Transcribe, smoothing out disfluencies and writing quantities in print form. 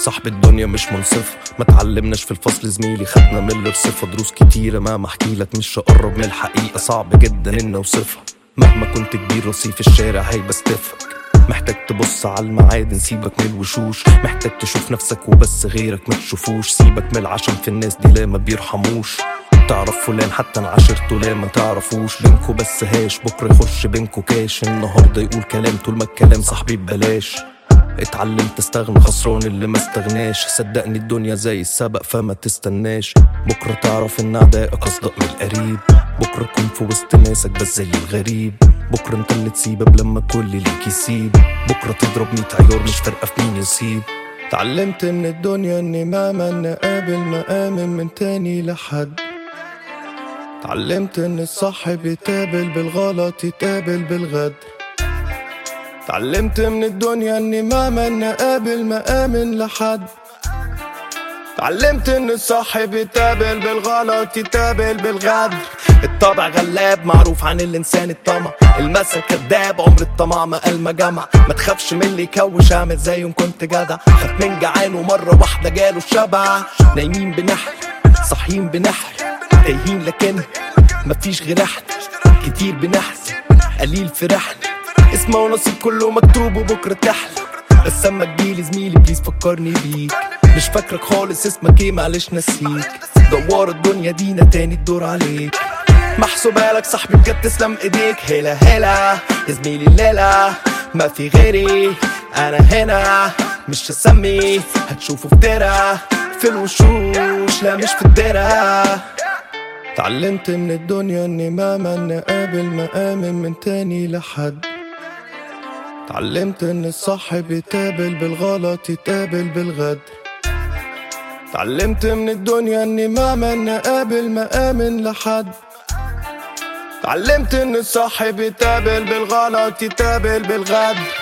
صاحب الدنيا مش منصفة، ما تعلمناش في الفصل زميلي، خدنا من الرصفة دروس كتيرة. مهما احكيلك مش هقرب من الحقيقة، صعب جدا اني اوصفها. مهما كنت كبير رصيف الشارع هيبستفك، محتاج تبص على المعادن سيبك من الوشوش، محتاج تشوف نفسك وبس غيرك ما تشوفوش. سيبك من العشم في الناس دي لا ما بيرحموش، تعرف فلان حتى انا عاشرته لا ما تعرفوش. بينكو بس هاش بكره يخش بينكو كاش، النهارده يقول كلام طول ما الكلام صاحبي ببلاش. اتعلمت استغنى خسران اللي ما استغناش، صدقني الدنيا زي السبق فما تستناش. بكره تعرف ان اعدائك اصدق من القريب، بكره تكون في وسط ناسك بس زي الغريب، بكره انت اللي تسيبك لما كل ليك يسيب، بكره تضرب 100 عيار مش فارقه في مين يصيب. اتعلمت من الدنيا اني مهما نقابل مآمن من تاني لحد، اتعلمت ان الصاحب يتقابل بالغلط يتقابل بالغدر، اتعلمت من الدنيا اني مهما نقابل مآمن لحد، اتعلمت ان الصاحب يتقابل بالغلط يتقابل بالغدر. الطبع غلاب معروف عن الانسان الطمع، المثل كداب عمر الطمع ما قال ما جمع. ما تخافش من اللي يكوش اعمل زي يوم كنت جدع، خاف من جعان ومرة واحدة جاله الشبع. نايمين بنحلم صاحيين بنحلم، تايهين لكن مفيش غير احنا، كتير بنحزن قليل فرحنا. اسمه ونصيب كله مكتوب وبكرة تحلم، بس اما تجيلي زميلي بليز فكرني بيك. مش فاكرك خالص اسمك ايه معلش نسيك، دوار الدنيا دينا تاني الدور عليك. محسوبالك صاحبي بجد تسلم ايديك، هلا هلا يا زميلي الليلة ما في غيري انا هنا، مش هسمي هتشوفه افترا في الوشوش لا مش في الدرا. اتعلمت من الدنيا اني مهما نقابل مآمن من تاني لحد، اتعلمت ان الصاحب يتقابل بالغلط يتقابل بالغدر، اتعلمت من الدنيا اني مهما نقابل مآمن لحد، اتعلمت ان الصاحب يتقابل بالغلط يتقابل بالغدر.